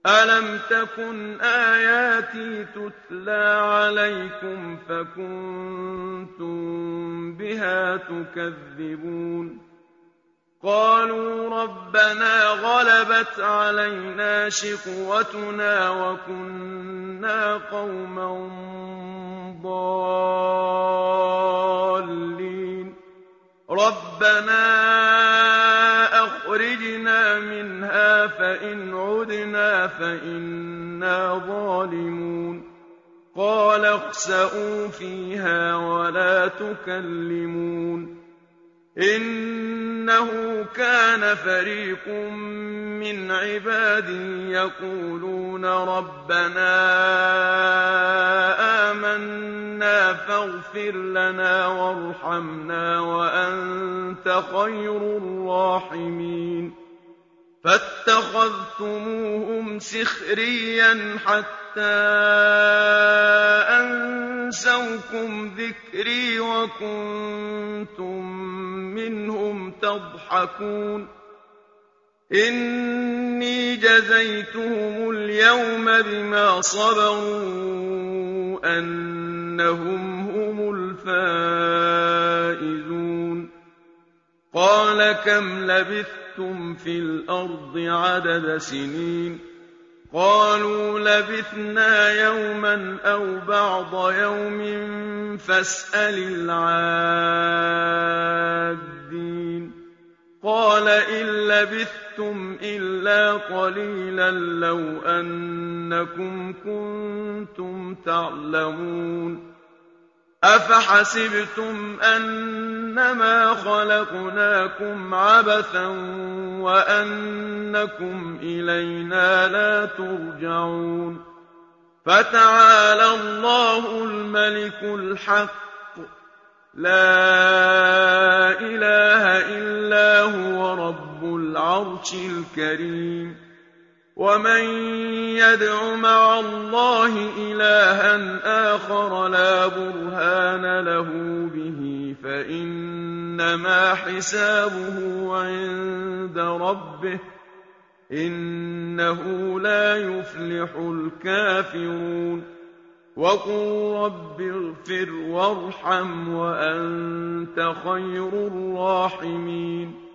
أَلَمْ تَكُنْ آيَاتِي تُتْلَىٰ عَلَيْكُمْ فَكُنتُم بِهَا تُكَذِّبُونَ قَالُوا رَبَّنَا غَلَبَتْ عَلَيْنَا شِقْوَتُنَا وَكُنَّا قَوْمًا ضَالِّينَ رَبَّنَا أَخْرِجْنَا مِنْهَا فَإِنْ عُدْنَا فَإِنَّا ظَالِمُونَ قَالَ اخْسَئُوا فِيهَا وَلَا تُكَلِّمُونِ إِنَّهُ كَانَ فَرِيقٌ مِّنْ عِبَادِي يَقُولُونَ رَبَّنَا آمَنَّا فَاغْفِرْ لَنَا وَارْحَمْنَا وَأَنتَ خَيْرُ الرَّاحِمِينَ فَاتَّخَذْتُمُوهُمْ سِخْرِيًّا حَتَّىٰ أَنسَوْكُمْ ذِكْرِي وَكُنتُم مِّنْهُمْ تَضْحَكُونَ إِنِّي جَزَيْتُهُمُ الْيَوْمَ بِمَا صَبَرُوا أَنَّهُمْ هُمُ الْفَائِزُونَ قَالَ كَمْ لَبِثْتُمْ فِي الْأَرْضِ عَدَدَ سِنِينَ قَالُوا لَبِثْنَا يَوْمًا أَوْ بَعْضَ يَوْمٍ فَاسْأَلِ الْعَادِّينَ قَالَ إِن لَّبِثْتُمْ إِلَّا قَلِيلًا لَّوْ أَنَّكُمْ كُنتُمْ تَعْلَمُونَ أَفَحَسِبْتُمْ أَنَّمَا خَلَقْنَاكُمْ عَبَثًا وَأَنَّكُمْ إِلَيْنَا لَا تُرْجَعُونَ فَتَعَالَى اللَّهُ الْمَلِكُ الْحَقُّ لَا إِلَٰهَ إِلَّا هُوَ رَبُّ الْعَرْشِ الْكَرِيمِ وَمَن يَدْعُ مَعَ اللَّهِ إِلَٰهًا آخَرَ لَا بُرْهَانَ لَهُ بِهِ فَإِنَّمَا حِسَابُهُ عِندَ رَبِّهِ ۚ إِنَّهُ لَا يُفْلِحُ الْكَافِرُونَ وَقُل رَّبِّ اغْفِرْ وَارْحَمْ وَأَنتَ خَيْرُ الرَّاحِمِينَ